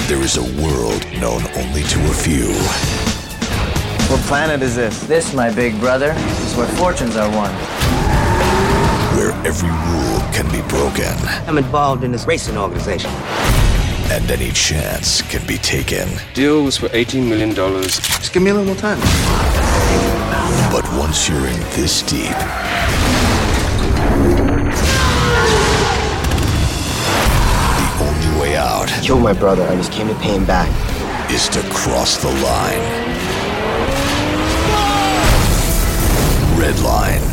there is a world known only to a few. What planet is this? This, my big brother, is where fortunes are won. Where every rule can be broken. I'm involved in this racing organization. And any chance can be taken. Deal was for $18 million. Just give me a little more time. But once you're in this deep, the only way out Killed my brother. I just came to pay him back. is to cross the line. Red Line.